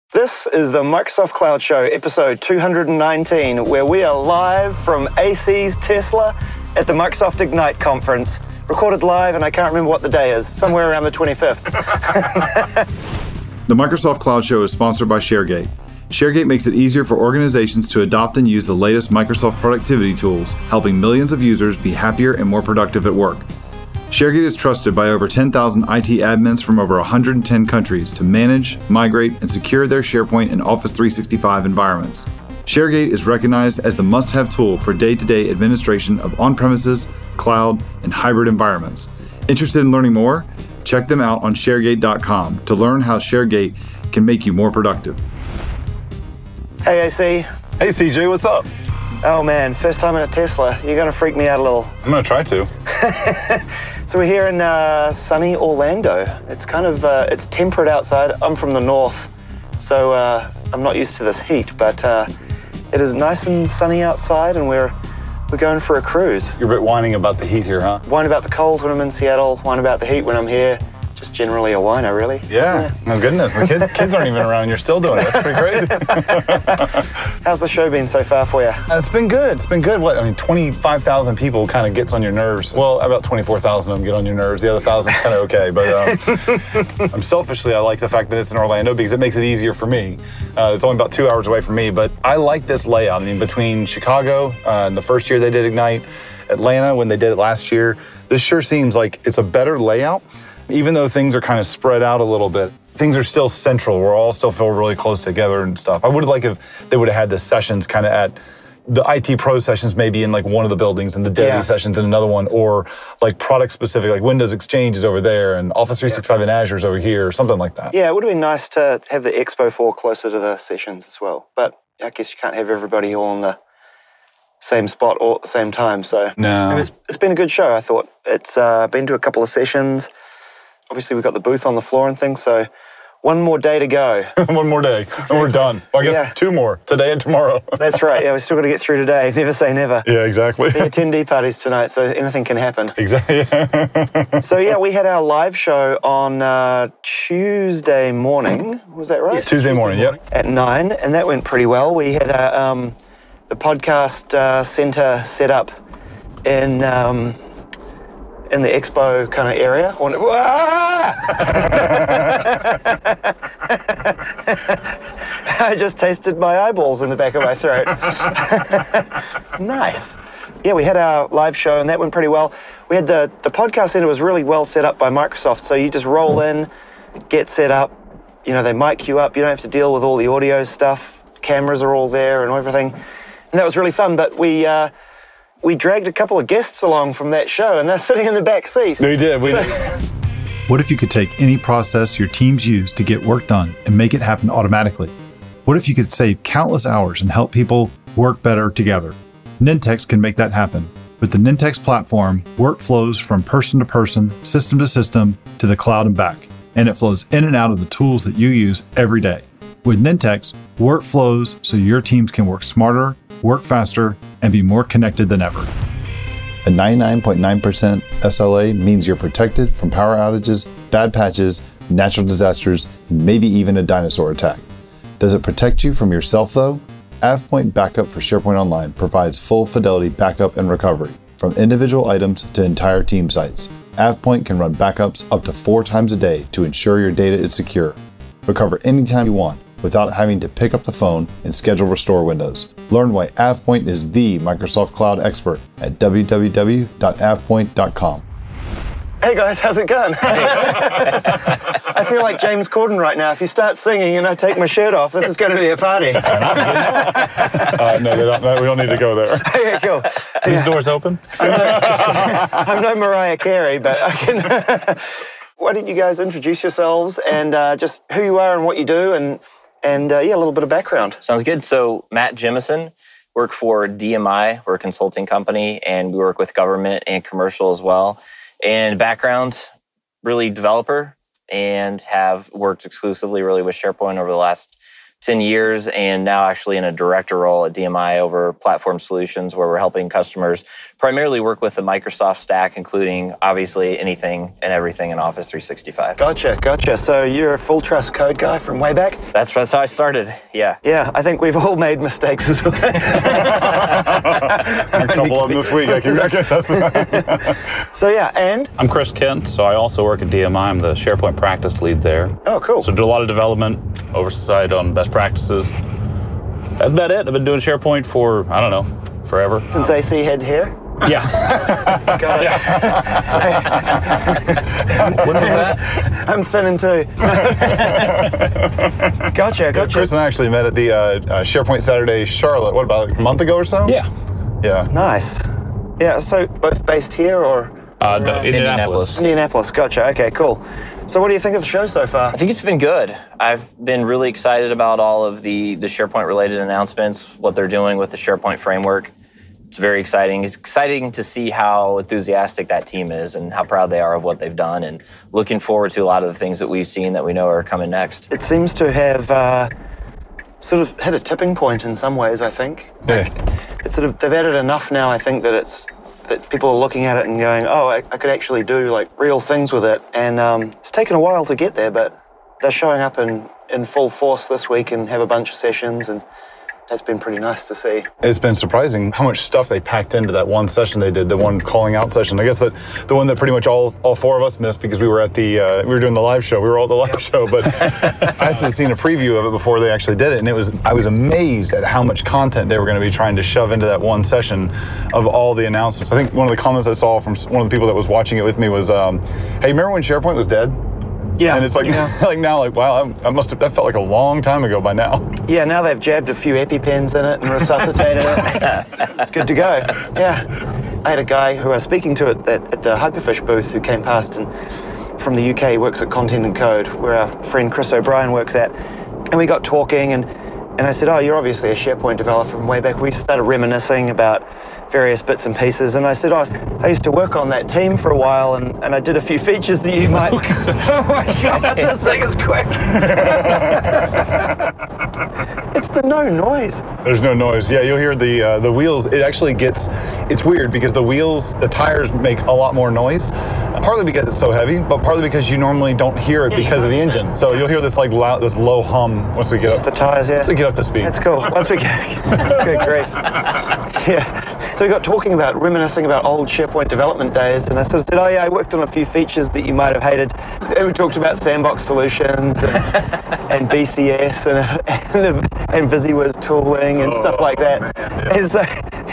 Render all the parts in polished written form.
This is the Microsoft Cloud Show, episode 219, where we are live from AC's Tesla at the Microsoft Ignite conference. Recorded live, and I can't remember what the day is, somewhere around the 25th. The Microsoft Cloud Show is sponsored by ShareGate. ShareGate makes it easier for organizations to adopt and use the latest Microsoft productivity tools, helping millions of users be happier and more productive at work. ShareGate is trusted by over 10,000 IT admins from over 110 countries to manage, migrate, and secure their SharePoint and Office 365 environments. ShareGate is recognized as the must-have tool for day-to-day administration of on-premises, cloud, and hybrid environments. Interested in learning more? Check them out on ShareGate.com to learn how ShareGate can make you more productive. Hey, AC. Hey, CJ, what's up? Oh man, first time in a Tesla. You're going to freak me out a little. I'm going to try to. So we're here in sunny Orlando. It's kind of, it's temperate outside. I'm from the north, so I'm not used to this heat, but it is nice and sunny outside, and we're going for a cruise. You're a bit whining about the heat here, huh? Whine about the cold when I'm in Seattle, whine about the heat when I'm here. Just generally a whiner, really. Yeah. Oh, goodness. The kids aren't even around and you're still doing it. That's pretty crazy. How's the show been so far for you? It's been good. It's been good. 25,000 people kind of gets on your nerves. Well, about 24,000 of them get on your nerves. The other 1,000 kind of okay. But selfishly, I like the fact that it's in Orlando because it makes it easier for me. It's only about 2 hours away from me, but I like this layout. I mean, between Chicago and the first year they did Ignite, Atlanta when they did it last year, this sure seems like it's a better layout. Even though things are kind of spread out a little bit, things are still central. We're all still feel really close together and stuff. I would have liked if they would have had the sessions kind of at the IT Pro sessions, maybe in like one of the buildings, and the Dev sessions in another one, or like product specific, like Windows Exchange is over there and Office 365 and Azure is over here, or something like that. Yeah, it would have been nice to have the Expo 4 closer to the sessions as well. But I guess you can't have everybody all in the same spot all at the same time. So no, it's been a good show, I thought. It's been to a couple of sessions. Obviously, we've got the booth on the floor and things, so one more day to go. One more day, and we're done. Well, I guess 2 more, today and tomorrow. That's right. Yeah, we've still got to get through today. Never say never. Yeah, exactly. The attendee parties tonight, so anything can happen. Exactly. So yeah, we had our live show on Tuesday morning. Was that right? Yes, Tuesday morning, yep. At 9, and that went pretty well. We had the podcast center set up in the expo kind of area. I just tasted my eyeballs in the back of my throat. Nice. Yeah, we had our live show and that went pretty well. We had the podcast center was really well set up by Microsoft. So you just roll in, get set up, they mic you up. You don't have to deal with all the audio stuff. Cameras are all there and everything. And that was really fun, but we dragged a couple of guests along from that show, and they're sitting in the back seat. We did. What if you could take any process your teams use to get work done and make it happen automatically? What if you could save countless hours and help people work better together? Nintex can make that happen. With the Nintex platform, work flows from person to person, system to system, to the cloud and back, and it flows in and out of the tools that you use every day. With Nintex, work flows so your teams can work smarter, work faster, and be more connected than ever. A 99.9% SLA means you're protected from power outages, bad patches, natural disasters, and maybe even a dinosaur attack. Does it protect you from yourself though? AvePoint Backup for SharePoint Online provides full fidelity backup and recovery, from individual items to entire team sites. AvePoint can run backups up to 4 times a day to ensure your data is secure. Recover anytime you want, without having to pick up the phone and schedule restore windows. Learn why AvePoint is the Microsoft Cloud expert at www.avepoint.com. Hey guys, how's it going? I feel like James Corden right now. If you start singing and I take my shirt off, this is going to be a party. No, we don't need to go there. Okay, cool. These doors open? I'm no Mariah Carey, but I can... Why don't you guys introduce yourselves and just who you are and what you do and a little bit of background. Sounds good. So Matt Jimison, work for DMI. We're a consulting company, and we work with government and commercial as well. And background, really developer, and have worked exclusively really with SharePoint over the last 10 years, and now actually in a director role at DMI over platform solutions, where we're helping customers primarily work with the Microsoft stack, including obviously anything and everything in Office 365. Gotcha. So you're a full trust code guy from way back? That's how I started, yeah. Yeah, I think we've all made mistakes as well. A couple of them this week. I can attest to that. So yeah, and? I'm Chris Kent, so I also work at DMI. I'm the SharePoint practice lead there. Oh, cool. So do a lot of development, oversight on best practices. That's about it. I've been doing SharePoint for, I don't know, forever. Since AC had hair? Yeah. Got it. When was that? I'm thinning too. Gotcha. Chris and I actually met at the SharePoint Saturday Charlotte, what, about a month ago or so? Yeah. Nice. Yeah, so both based here or? Indianapolis. Indianapolis, gotcha. Okay, cool. So what do you think of the show so far? I think it's been good. I've been really excited about all of the SharePoint related announcements, what they're doing with the SharePoint framework. It's very exciting. It's exciting to see how enthusiastic that team is and how proud they are of what they've done, and looking forward to a lot of the things that we've seen that we know are coming next. It seems to have sort of hit a tipping point in some ways, I think. Yeah. It's sort of, they've added enough now, I think, that people are looking at it and going, oh, I could actually do like real things with it. And it's taken a while to get there, but they're showing up in full force this week and have a bunch of sessions, and that's been pretty nice to see. It's been surprising how much stuff they packed into that one session they did, the one calling out session. I guess that the one that pretty much all four of us missed because we were at we were doing the live show. We were all at the live show, but I had seen a preview of it before they actually did it, and I was amazed at how much content they were going to be trying to shove into that one session of all the announcements. I think one of the comments I saw from one of the people that was watching it with me was, hey, remember when SharePoint was dead? Yeah. And it's like, wow, that felt like a long time ago by now. Yeah, now they've jabbed a few EpiPens in it and resuscitated it. It's good to go. Yeah. I had a guy who I was speaking to at the Hyperfish booth who came past and from the UK, works at Content and Code, where our friend Chris O'Brien works at. And we got talking and I said, oh, you're obviously a SharePoint developer from way back. We started reminiscing about various bits and pieces. And I said, oh, I used to work on that team for a while and I did a few features that you might... Oh my God, this thing is quick. It's the no noise. There's no noise. Yeah, you'll hear the wheels. It actually it's weird because the tires make a lot more noise. Partly because it's so heavy, but partly because you normally don't hear it because of the engine. So you'll hear this like loud, this low hum once we get Just up. the tires, yeah. Once we get up to speed. That's cool. Once we get... Good grief. Yeah. So we got talking about, reminiscing about old SharePoint development days, and I sort of said, oh yeah, I worked on a few features that you might have hated. And we talked about sandbox solutions and BCS and VisiWiz tooling and stuff like that. And so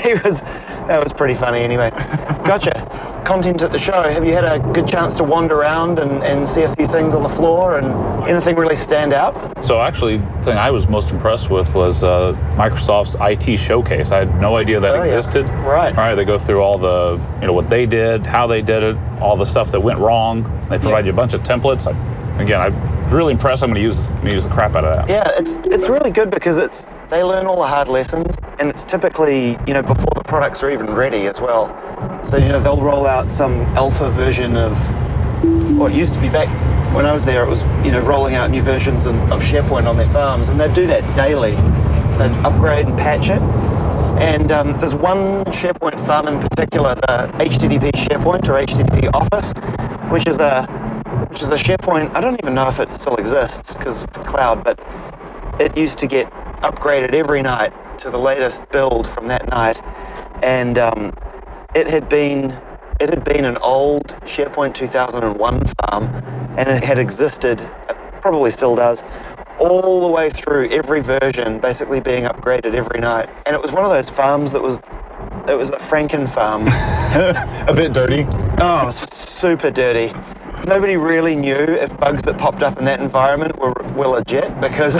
that was pretty funny anyway. Gotcha. Content at the show. Have you had a good chance to wander around and see a few things on the floor, and anything really stand out? So actually, the thing I was most impressed with was Microsoft's IT showcase. I had no idea that existed. Yeah. Right. They go through all the, what they did, how they did it, all the stuff that went wrong. They provide you a bunch of templates. I'm really impressed. I'm going to use the crap out of that. Yeah, it's really good because they learn all the hard lessons, and it's typically, before the products are even ready as well. So, they'll roll out some alpha version of what used to be back when I was there, it was, rolling out new versions of SharePoint on their farms, and they'd do that daily. They'd upgrade and patch it. And there's one SharePoint farm in particular, the HTTP SharePoint or HTTP Office, which is a SharePoint. I don't even know if it still exists because of the cloud, but it used to get upgraded every night to the latest build from that night, and it had been an old SharePoint 2001 farm, and it had existed, probably still does, all the way through every version, basically being upgraded every night. And it was one of those farms it was a Franken farm. A bit dirty. Oh, it was super dirty. Nobody really knew if bugs that popped up in that environment were legit because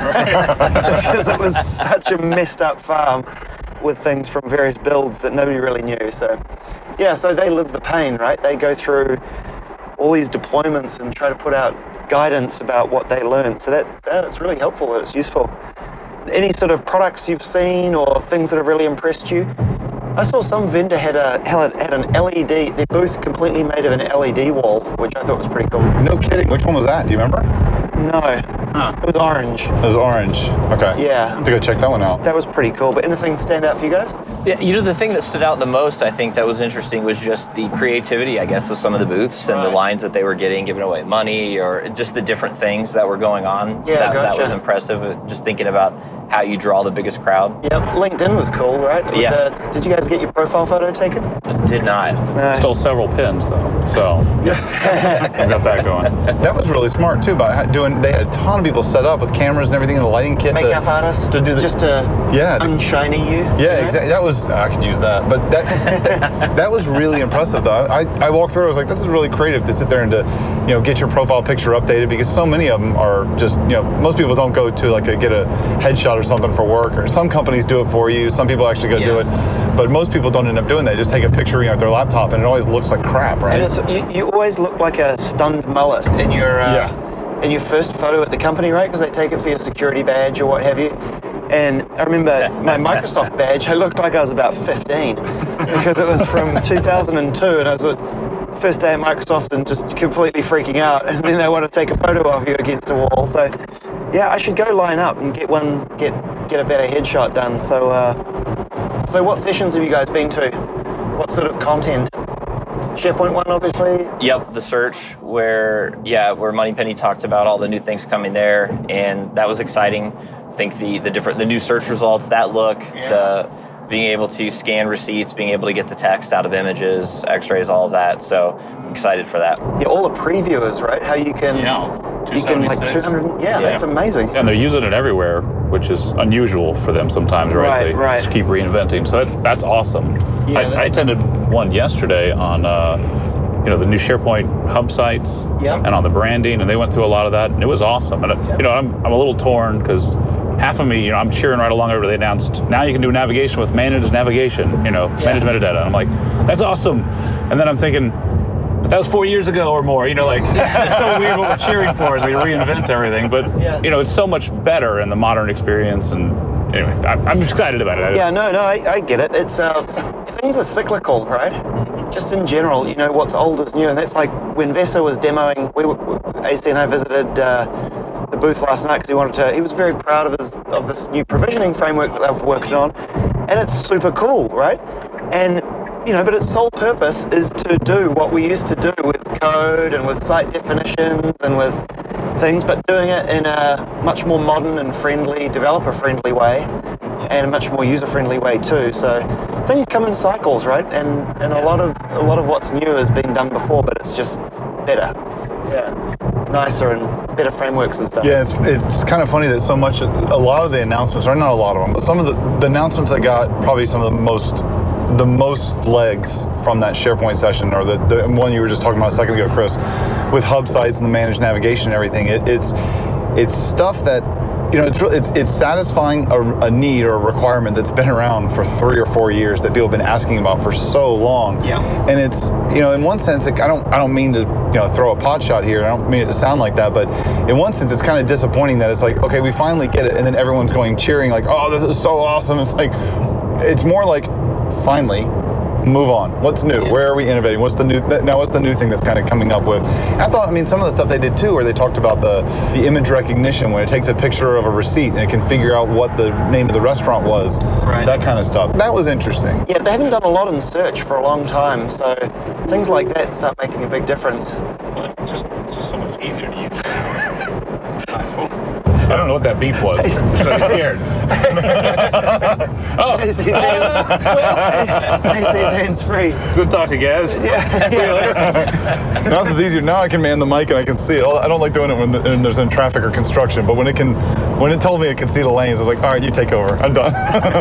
it was such a messed up farm with things from various builds that nobody really knew. So they live the pain, right? They go through all these deployments and try to put out guidance about what they learned. So that's really helpful, that it's useful. Any sort of products you've seen or things that have really impressed you? I saw some vendor had an LED, their booth completely made of an LED wall, which I thought was pretty cool. No kidding. Which one was that? Do you remember? No. It was orange. It was orange. Okay. Yeah. I have to go check that one out. That was pretty cool. But anything stand out for you guys? Yeah, the thing that stood out the most, I think, that was interesting was just the creativity, I guess, of some of the booths and the lines that they were getting, giving away money, or just the different things that were going on. Yeah, that was impressive. Just thinking about how you draw the biggest crowd. Yep. LinkedIn was cool, right? Yeah. Did you guys get your profile photo taken? Did not. Stole several pins though, so I've got that going. That was really smart too. They had a ton of people set up with cameras and everything, and the lighting kit. Makeup artists to do just to unshiny you. Yeah, exactly. That was I could use that, but that was really impressive though. I walked through. I was like, this is really creative to sit there and to get your profile picture updated, because so many of them are just most people don't go to get a headshot or something for work, or some companies do it for you. Some people actually go do it, but most people don't end up doing that. They just take a picture with their laptop, and it always looks like crap, right? And you always look like a stunned mullet in your in your first photo at the company, right? Because they take it for your security badge or what have you. And I remember my Microsoft badge, I looked like I was about 15 because it was from 2002, and I was the first day at Microsoft and just completely freaking out, and then they want to take a photo of you against a wall. So yeah, I should go line up and get a better headshot done. So what sessions have you guys been to? What sort of content? SharePoint one, obviously. Yep, the search where Moneypenny talked about all the new things coming there, and that was exciting. I think the new search results, that look, the being able to scan receipts, being able to get the text out of images, X-rays, all of that. So I'm excited for that. Yeah, all the previewers, right? How you can you can like 200. Yeah, that's amazing. And they're using it everywhere, which is unusual for them sometimes, right? They just keep reinventing. So that's awesome. Yeah, I attended one yesterday on the new SharePoint hub sites and on the branding, and they went through a lot of that, and it was awesome. And I'm a little torn because half of me, I'm cheering right along over. They announced now you can do navigation with managed navigation, managed metadata. And I'm like, that's awesome. And then I'm thinking, but that was 4 years ago or more. It's so weird what we're cheering for as we reinvent everything. But it's so much better in the modern experience. And anyway, I'm excited about it. I get it. It's things are cyclical, right? Just in general, what's old is new, and that's like when Vesa was demoing. AC and I visited the booth last night because he was very proud of this new provisioning framework that they've working on, and it's super cool, right? And but its sole purpose is to do what we used to do with code and with site definitions and with things, but doing it in a much more modern and friendly, developer-friendly way, and a much more user-friendly way too. So things come in cycles, right? And a lot of what's new has been done before, but it's just better. Yeah. Nicer and better frameworks and stuff. Yeah, it's kind of funny that a lot of the announcements, or not a lot of them, but some of the announcements that got probably some of the most legs from that SharePoint session, or the one you were just talking about a second ago, Chris, with hub sites and the managed navigation and everything. It's stuff that it's satisfying a need or a requirement that's been around for 3 or 4 years that people have been asking about for so long. Yeah. And it's in one sense, I don't mean to throw a pot shot here. I don't mean it to sound like that, but in one sense, it's kind of disappointing that it's like, okay, we finally get it, and then everyone's cheering like, oh, this is so awesome. It's like, it's more like, finally, move on. What's new? Where are we innovating? What's the new thing that's kind of coming up with? I thought, some of the stuff they did too, where they talked about the image recognition, when it takes a picture of a receipt and it can figure out what the name of the restaurant was, that kind of stuff. That was interesting. Yeah, they haven't done a lot in search for a long time, so things like that start making a big difference. Well, it's just so much easier to use. I don't know what that beep was. I'm so scared. Oh. He's hands free. It's good to talk to you guys. Yeah. See you later. Now this is easier. Now I can man the mic and I can see it. I don't like doing it when there's in traffic or construction, but when it told me it could see the lanes, I was like, all right, you take over. I'm done.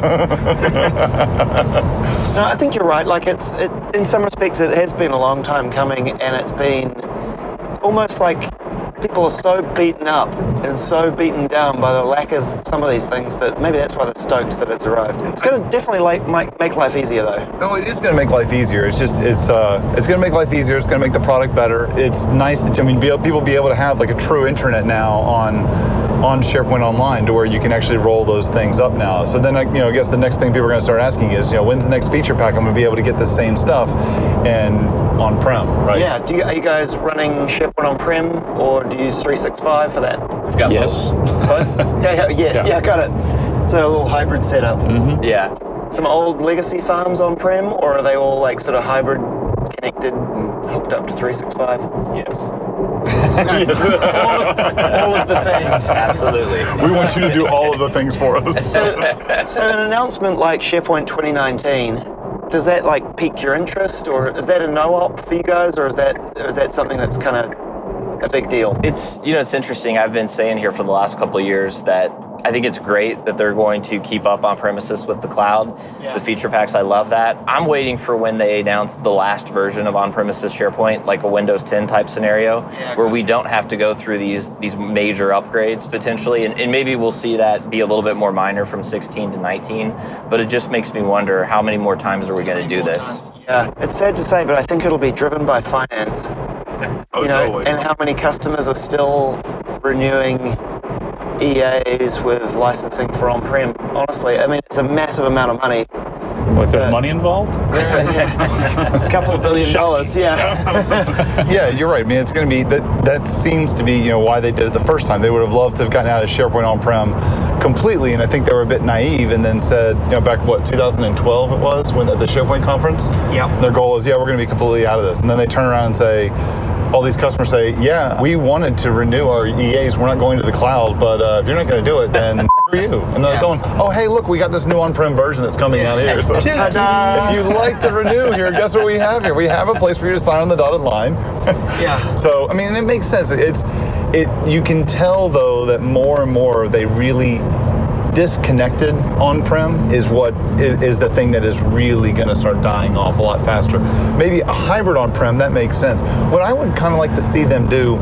No, I think you're right. Like in some respects, it has been a long time coming, and it's been almost like people are so beaten up and so beaten down by the lack of some of these things that maybe that's why they're stoked that it's arrived. It's going to definitely make life easier, though. No, it is going to make life easier. It's going to make life easier. It's going to make the product better. It's nice that people be able to have like a true intranet now on SharePoint Online, to where you can actually roll those things up now. So then, I guess the next thing people are going to start asking is, when's the next feature pack I'm going to be able to get the same stuff? And on-prem, right? Yeah. Are you guys running SharePoint on-prem, or do you use 365 for that? We've got Yes. Both? Yeah, got it. So a little hybrid setup. both. Yeah. Some old legacy farms on-prem, or are they all like sort of hybrid, connected and hooked up to 365? Yes. all of the things. Absolutely. We want you to do all of the things for us. So an announcement like SharePoint 2019, does that like pique your interest, or is that a no-op for you guys, or is that something that's kind of a big deal? It's it's interesting. I've been saying here for the last couple of years that I think it's great that they're going to keep up on premises with the cloud. Yeah. The feature packs, I love that. I'm waiting for when they announce the last version of on-premises SharePoint, like a Windows 10 type scenario, where we don't have to go through these major upgrades potentially, and maybe we'll see that be a little bit more minor from 16 to 19, but it just makes me wonder how many more times are we going to do this? Yeah, it's sad to say, but I think it'll be driven by finance. Oh, totally. And how many customers are still renewing EAs with licensing for on-prem? Honestly, I mean, it's a massive amount of money. What, there's money involved? A couple of $1 billion, yeah. Yeah, you're right. I mean, it's going to be that seems to be why they did it the first time. They would have loved to have gotten out of SharePoint on-prem completely, and I think they were a bit naive and then said, back 2012 it was when at the SharePoint conference. Yeah. Their goal was, we're going to be completely out of this, and then they turn around and say, all these customers say, yeah, we wanted to renew our EAs. We're not going to the cloud, but if you're not going to do it, then screw you. And they're going, oh, hey, look, we got this new on-prem version that's coming out here. So Ta-da! if you'd like to renew here, guess what we have here? We have a place for you to sign on the dotted line. Yeah. So, I mean, it makes sense. You can tell, though, that more and more they really disconnected on-prem is what is the thing that is really going to start dying off a lot faster. Maybe a hybrid on-prem, that makes sense. What I would kind of like to see them do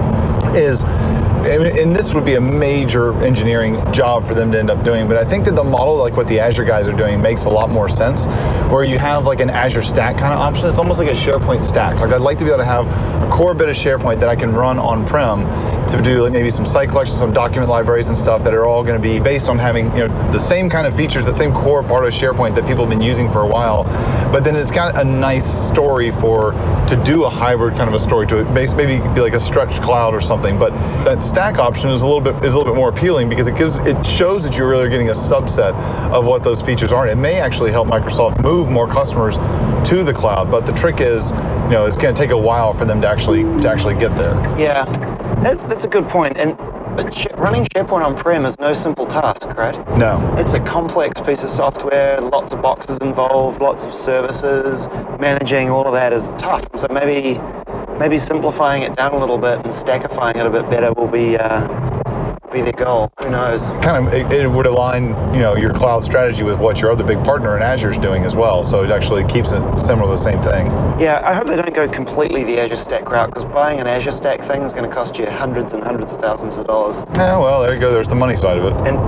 is, and this would be a major engineering job for them to end up doing, but I think that the model, like what the Azure guys are doing, makes a lot more sense, where you have like an Azure Stack kind of option. It's almost like a SharePoint stack. Like I'd like to be able to have a core bit of SharePoint that I can run on-prem to do like maybe some site collections, some document libraries and stuff that are all going to be based on having the same kind of features, the same core part of SharePoint that people have been using for a while. But then it's got a nice story to do a hybrid kind of a story to it. Maybe be like a stretched cloud or something. But that stack option is a little bit more appealing because it shows that you're really getting a subset of what those features are. And it may actually help Microsoft move more customers to the cloud. But the trick is, it's going to take a while for them to actually get there. Yeah, that's a good point. But running SharePoint on-prem is no simple task, right? No. It's a complex piece of software, lots of boxes involved, lots of services. Managing all of that is tough. So maybe simplifying it down a little bit and stackifying it a bit better will be their goal. Who knows? Kind of, it would align, your cloud strategy with what your other big partner in Azure is doing as well. So it actually keeps it similar to the same thing. Yeah, I hope they don't go completely the Azure Stack route, because buying an Azure Stack thing is going to cost you hundreds and hundreds of thousands of dollars. Yeah, well, there you go. There's the money side of it. And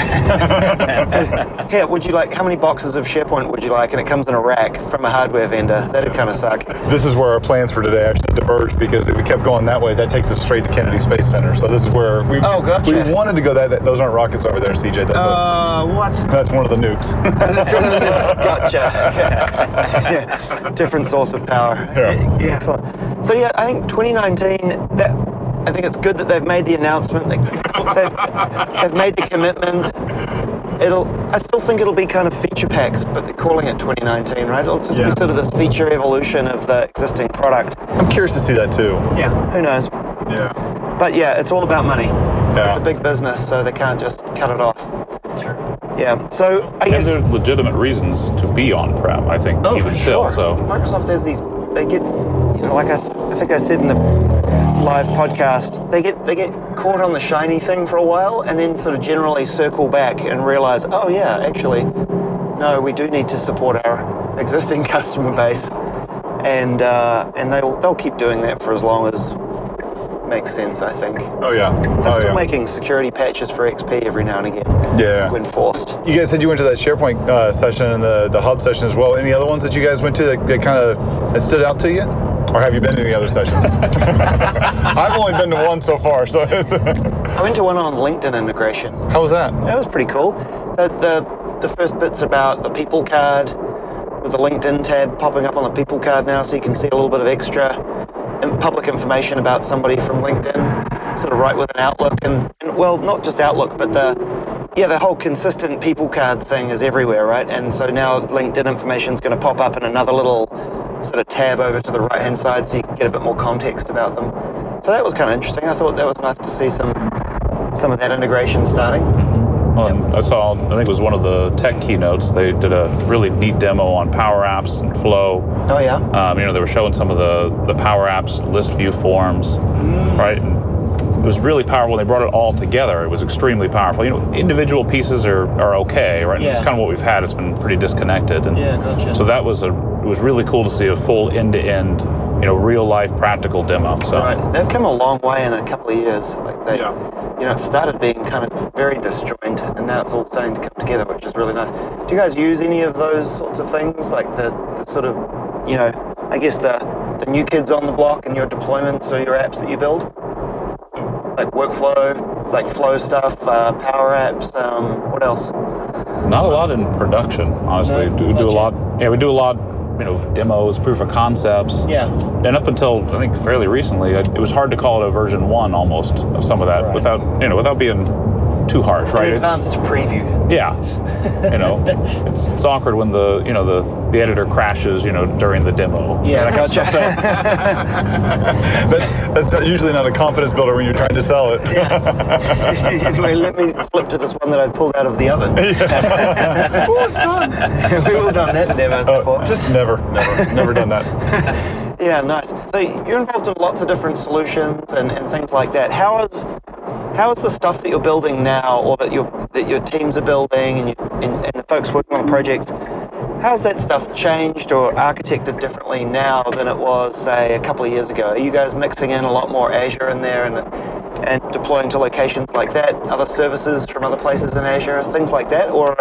here, how many boxes of SharePoint would you like? And it comes in a rack from a hardware vendor. That'd kind of suck. This is where our plans for today actually diverged, because if we kept going that way, that takes us straight to Kennedy Space Center. So this is where we wanted to go those aren't rockets over there, CJ. What? That's one of the nukes. Gotcha. Yeah. Different source of power. Yeah. Excellent. So yeah, I think 2019, I think it's good that they've made the announcement, they've made the commitment. I still think it'll be kind of feature packs, but they're calling it 2019, right? It'll just be sort of this feature evolution of the existing product. I'm curious to see that too. Yeah, who knows? Yeah. But yeah, it's all about money. Yeah. It's a big business, so they can't just cut it off. Sure. Yeah, so I guess... And there's legitimate reasons to be on-prem, I think, even for still. Sure. So Microsoft has these, they get, like I think I said in the live podcast, they get caught on the shiny thing for a while and then sort of generally circle back and realize, oh yeah, actually, no, we do need to support our existing customer base. And they'll keep doing that for as long as makes sense, I think. Oh yeah. They're still making security patches for XP every now and again. Yeah. When forced. You guys said you went to that SharePoint session and the hub session as well. Any other ones that you guys went to that stood out to you? Or have you been to any other sessions? I've only been to one so far. So I went to one on LinkedIn integration. How was that? That was pretty cool. The first bit's about the people card, with the LinkedIn tab popping up on the people card now, so you can see a little bit of extra public information about somebody from LinkedIn, sort of right within Outlook, and well, not just Outlook, but the whole consistent people card thing is everywhere, right? And so now LinkedIn information is going to pop up in another little sort of tab over to the right-hand side, so you can get a bit more context about them. So that was kind of interesting. I thought that was nice to see some of that integration starting. Well, I think it was one of the tech keynotes. They did a really neat demo on Power Apps and Flow. Oh yeah. They were showing some of the Power Apps list view forms, right? And it was really powerful. They brought it all together. It was extremely powerful. Individual pieces are okay, right? Yeah. And it's kind of what we've had. It's been pretty disconnected. And yeah, gotcha. so it was really cool to see a full end-to-end, real life practical demo. So right. They've come a long way in a couple of years. It started being kind of very disjointed, and now it's all starting to come together, which is really nice. Do you guys use any of those sorts of things, like the sort of, I guess the new kids on the block in your deployments or your apps that you build? Like workflow, like flow stuff, Power Apps, what else? Not a lot in production, honestly. No, we do a lot. Yeah, we do a lot. Demos, proof of concepts. Yeah. And up until I think fairly recently, it was hard to call it a version 1 almost of some of that, right, without being too harsh, right? An advanced preview. Yeah. It's awkward when the editor crashes, during the demo. Yeah, I gotcha. That's usually not a confidence builder when you're trying to sell it. Yeah. Anyway, let me flip to this one that I pulled out of the oven. Yeah. Oh, it's done. We've all done that in demos before. Just never done that. Yeah, nice. So you're involved in lots of different solutions and things like that. How is the stuff that you're building now, or that your teams are building, and the folks working on projects, how's that stuff changed or architected differently now than it was, say, a couple of years ago? Are you guys mixing in a lot more Azure in there and deploying to locations like that, other services from other places in Azure, things like that, or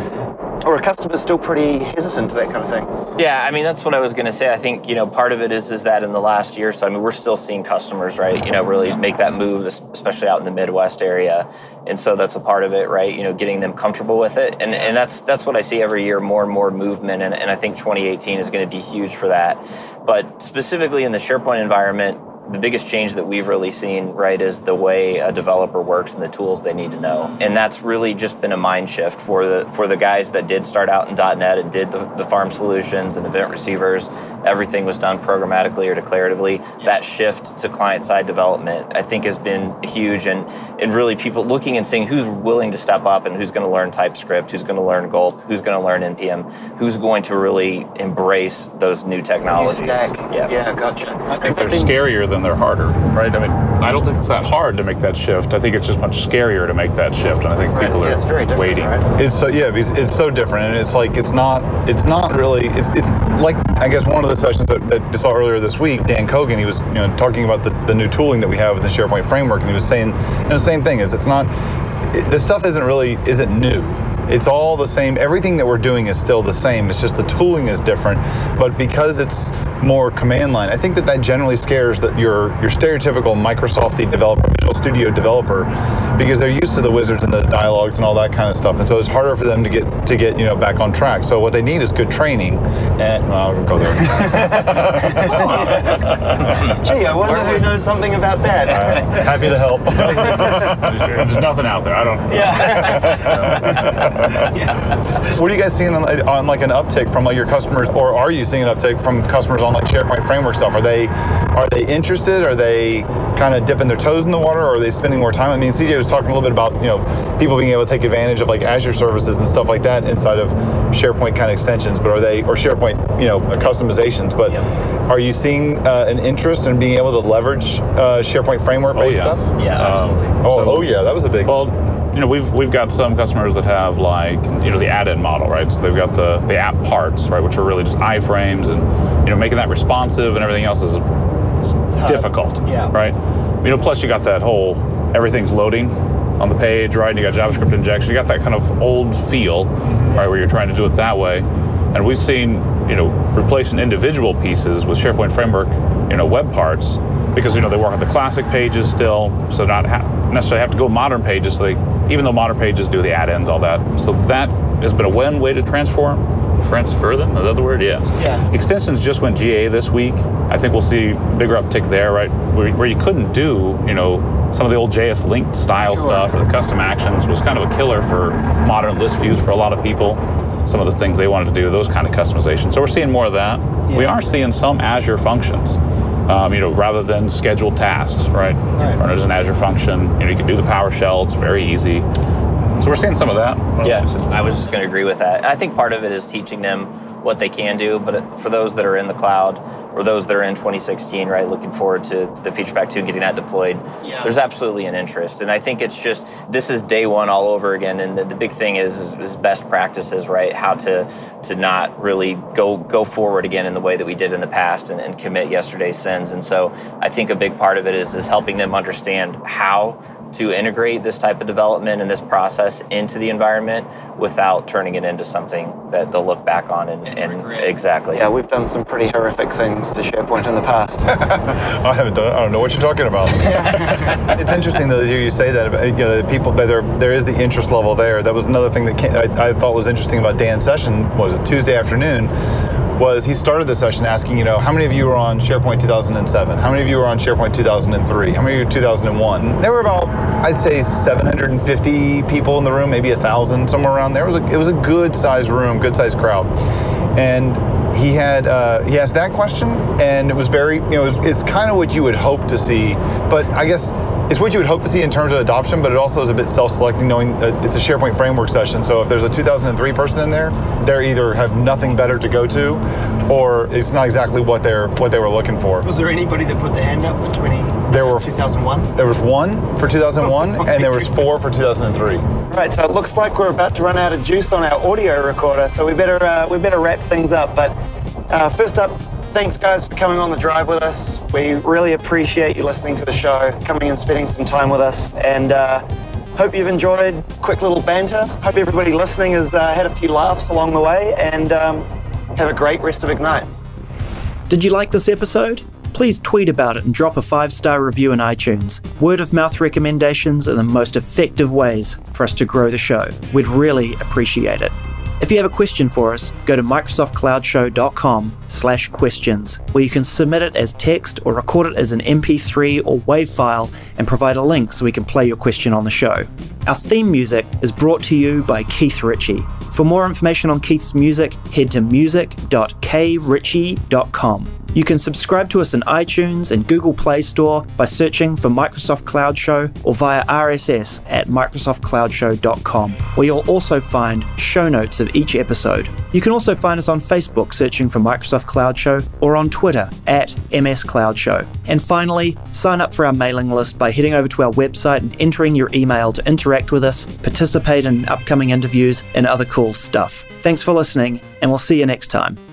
are customers still pretty hesitant to that kind of thing? Yeah, that's what I was going to say. I think, part of it is that in the last year, so we're still seeing customers, right, really make that move, especially out in the Midwest area. And so that's a part of it, right, getting them comfortable with it. And that's what I see every year, more and more movement. And I think 2018 is going to be huge for that. But specifically in the SharePoint environment, the biggest change that we've really seen, right, is the way a developer works and the tools they need to know. And that's really just been a mind shift for the guys that did start out in .NET and did the farm solutions and event receivers. Everything was done programmatically or declaratively. Yeah. That shift to client-side development, I think, has been huge, and really people looking and seeing who's willing to step up and who's going to learn TypeScript, who's going to learn Gulp, who's going to learn NPM, who's going to really embrace those new technologies. New stack. Yeah, gotcha. I think they're scarier than they're harder, right? I don't think it's that hard to make that shift. I think it's just much scarier to make that shift, and I think people it's very different, waiting. Right? It's so different, and it's like it's not really. It's like, I guess, one of the sessions that you saw earlier this week, Dan Kogan, he was talking about the new tooling that we have in the SharePoint framework, and he was saying the same thing. Is this stuff isn't new. It's all the same. Everything that we're doing is still the same. It's just the tooling is different. But because it's more command line, I think that generally scares your stereotypical Microsofty developer, Visual Studio developer, because they're used to the wizards and the dialogues and all that kind of stuff. And so it's harder for them to get back on track. So what they need is good training. And I'll go there. Gee, I wonder who knows something about that. Happy to help. There's nothing out there. I don't. Yeah. What are you guys seeing on like an uptick from like your customers, or are you seeing an uptick from customers on like SharePoint framework stuff? Are they interested? Are they kind of dipping their toes in the water, or are they spending more time? CJ was talking a little bit about people being able to take advantage of like Azure services and stuff like that inside of SharePoint kind of extensions, but or SharePoint customizations. But are you seeing an interest in being able to leverage SharePoint framework based stuff? Yeah, absolutely. Yeah, that was a big. Well, we've got some customers that have like, the add-in model, right? So they've got the app parts, right, which are really just iframes, and making that responsive and everything else is difficult, right? Plus you got that whole everything's loading on the page, right? And you got JavaScript injection. You got that kind of old feel, right, where you're trying to do it that way. And we've seen, replacing individual pieces with SharePoint framework, web parts, because they work on the classic pages still, so not necessarily have to go modern pages. So even though modern pages do the add-ins, all that, so that has been one way to transform Transfer-them? Is that the word? Yeah. Extensions just went GA this week. I think we'll see bigger uptick there, right? Where you couldn't do, some of the old JS linked style stuff or the custom actions was kind of a killer for modern list views for a lot of people. Some of the things they wanted to do, those kind of customizations. So we're seeing more of that. Yeah. We are seeing some Azure functions, rather than scheduled tasks, right? There's an Azure function. You can do the PowerShell. It's very easy. So we're seeing some of that. I was just going to agree with that. I think part of it is teaching them what they can do, but for those that are in the cloud or those that are in 2016, right, looking forward to the Feature Pack 2 and getting that deployed, there's absolutely an interest. And I think it's just, this is day one all over again, and the big thing is best practices, right, how to not really go forward again in the way that we did in the past and commit yesterday's sins. And so I think a big part of it is helping them understand how to integrate this type of development and this process into the environment without turning it into something that they'll look back on and exactly. Yeah, we've done some pretty horrific things to SharePoint in the past. I haven't done it. I don't know what you're talking about. It's interesting though to hear you say that about people. There is the interest level there. That was another thing that I thought was interesting about Dan's session. Was it Tuesday afternoon? Was he started the session asking, how many of you were on SharePoint 2007? How many of you were on SharePoint 2003? How many of you 2001? There were about, I'd say, 750 people in the room, maybe 1,000, somewhere around there. It was a good sized room, good sized crowd. And he asked that question, and it was very, it's kind of what you would hope to see, but I guess it's what you would hope to see in terms of adoption, but it also is a bit self-selecting, knowing that it's a SharePoint framework session. So if there's a 2003 person in there, they either have nothing better to go to, or it's not exactly what they were looking for. Was there anybody that put the hand up for 2001? There was one for 2001, and there was 4 for 2003. Right, so it looks like we're about to run out of juice on our audio recorder, so we better wrap things up. But first up, thanks guys for coming on the drive with us. We really appreciate you listening to the show, coming and spending some time with us, and hope you've enjoyed quick little banter. Hope everybody listening has had a few laughs along the way, and have a great rest of Ignite. Did you like this episode? Please tweet about it and drop a 5-star review in iTunes. Word of mouth recommendations are the most effective ways for us to grow the show. We'd really appreciate it. If you have a question for us, go to microsoftcloudshow.com/questions, where you can submit it as text or record it as an MP3 or WAV file and provide a link so we can play your question on the show. Our theme music is brought to you by Keith Ritchie. For more information on Keith's music, head to music.kritchie.com. You can subscribe to us in iTunes and Google Play Store by searching for Microsoft Cloud Show or via RSS at microsoftcloudshow.com, where you'll also find show notes of each episode. You can also find us on Facebook searching for Microsoft Cloud Show or on Twitter at MS Cloud Show. And finally, sign up for our mailing list by heading over to our website and entering your email to interact with us, participate in upcoming interviews, and other cool stuff. Thanks for listening, and we'll see you next time.